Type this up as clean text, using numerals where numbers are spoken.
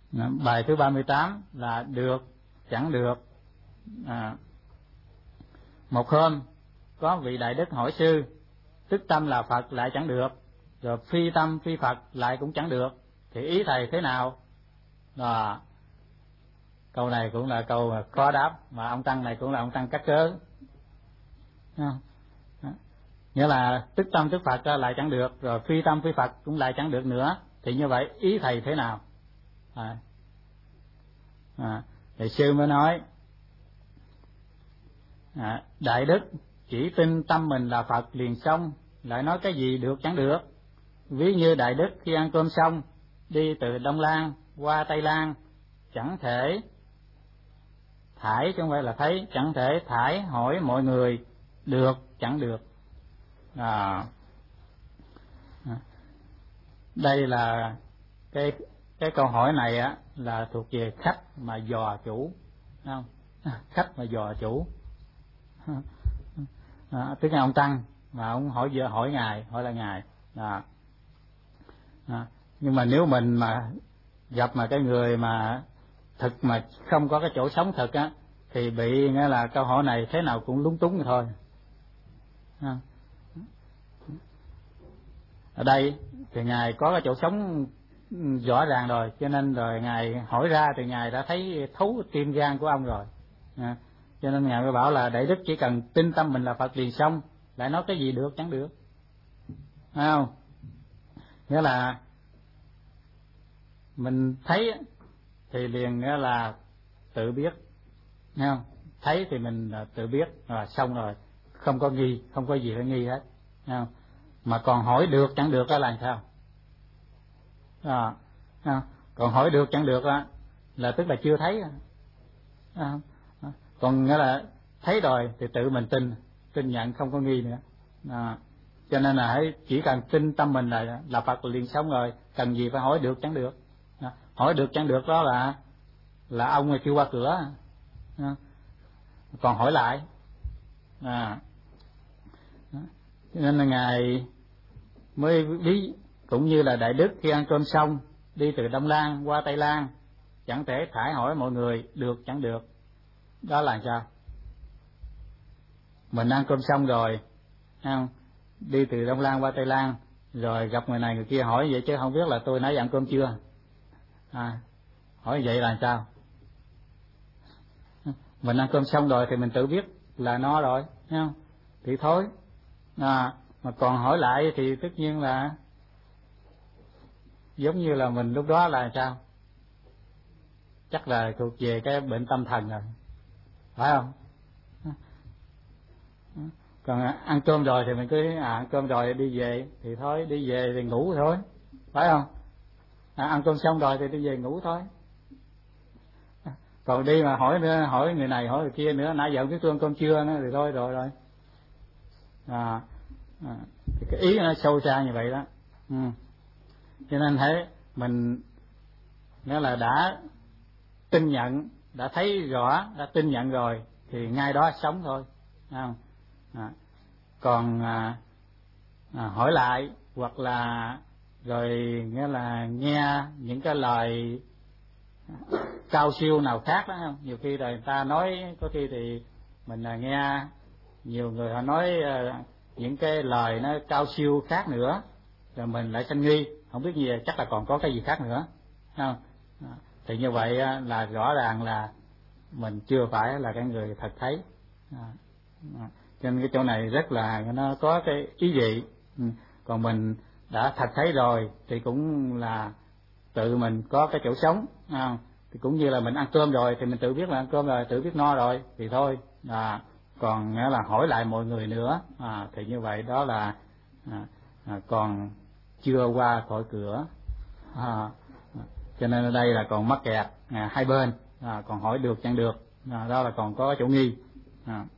Bài thứ 38 là được chẳng được. Một hôm có vị đại đức hỏi sư, tức tâm là Phật lại chẳng được, rồi phi tâm phi Phật lại cũng chẳng được, thì ý thầy thế nào? Câu này cũng là câu khó đáp, mà ông tăng này cũng là ông tăng cắt cớ. Nghĩa là tức tâm tức Phật lại chẳng được, rồi phi tâm phi Phật cũng lại chẳng được nữa, thì như vậy ý thầy thế nào? Thì sư mới nói, đại đức chỉ tin tâm mình là Phật liền xong, lại nói cái gì được chẳng được. Ví như đại đức khi ăn cơm xong, đi từ Đông Lan qua Tây Lan, chẳng thể thải, chứ không phải là thấy, chẳng thể thải hỏi mọi người được chẳng được. Đây là cái câu hỏi này á là thuộc về khách mà dò chủ, không? Khách mà dò chủ. Tức là ông tăng mà ông hỏi ngài, hỏi là ngài. Nhưng mà nếu mình mà gặp mà cái người mà thực mà không có cái chỗ sống thực á, thì bị nghĩa là câu hỏi này thế nào cũng lúng túng thôi. Ở đây thì ngài có cái chỗ sống rõ ràng rồi, cho nên rồi ngài hỏi ra thì ngài đã thấy thấu tim gan của ông rồi. Cho nên ngài mới bảo là đại đức chỉ cần tin tâm mình là Phật liền xong, lại nói cái gì được chẳng được. Thấy không? Nghĩa là mình thấy thì liền nghĩa là tự biết, thấy không? Thấy thì mình tự biết rồi, xong rồi, không có nghi, không có gì phải nghi hết, thấy không? Mà còn hỏi được chẳng được đó là sao? Còn hỏi được chẳng được đó, là tức là chưa thấy. Còn nghĩa là thấy rồi thì tự mình tin nhận, không có nghi nữa. Cho nên là chỉ cần tin tâm mình là Phật liền sống rồi, cần gì phải hỏi được chẳng được. Hỏi được chẳng được đó là ông chưa qua cửa, còn hỏi lại. Cho nên là ngài mới ví cũng như là đại đức khi ăn cơm xong, đi từ Đông Lan qua Tây Lan, chẳng thể thải hỏi mọi người được chẳng được. Đó là sao? Mình ăn cơm xong rồi, không? Đi từ Đông Lan qua Tây Lan, rồi gặp người này người kia hỏi vậy chứ không biết là tôi nãy ăn cơm chưa. Hỏi vậy là sao? Mình ăn cơm xong rồi thì mình tự biết là nó rồi, thấy không? Thì thôi. Mà còn hỏi lại thì tất nhiên là giống như là mình lúc đó là sao? Chắc là thuộc về cái bệnh tâm thần rồi, phải không? Còn ăn cơm rồi thì mình cứ ăn cơm rồi đi về thì thôi, đi về thì ngủ thôi, phải không? Ăn cơm xong rồi thì đi về ngủ thôi. Còn đi mà hỏi người này hỏi người kia nữa, nãy giờ biết tôi ăn cơm chưa nữa, thì thôi rồi. Thì cái ý nó sâu xa như vậy đó. Cho nên thấy mình nghĩa là đã tin nhận, đã thấy rõ, đã tin nhận rồi thì ngay đó sống thôi, không? Còn hỏi lại hoặc là rồi nghĩa là nghe những cái lời cao siêu nào khác đó, không? Nhiều khi rồi người ta nói, có khi thì mình nghe nhiều người họ nói những cái lời nó cao siêu khác nữa, rồi mình lại sanh nghi, không biết gì, chắc là còn có cái gì khác nữa, không? Thì như vậy là rõ ràng là mình chưa phải là cái người thật thấy. Cho nên cái chỗ này rất là nó có cái ý vị. Còn mình đã thật thấy rồi thì cũng là tự mình có cái chỗ sống, thì cũng như là mình ăn cơm rồi thì mình tự biết là ăn cơm rồi, tự biết no rồi thì thôi. Còn là hỏi lại mọi người nữa thì như vậy đó là còn chưa qua khỏi cửa. Cho nên ở đây là còn mắc kẹt hai bên, còn hỏi được chẳng được, đó là còn có chỗ nghi.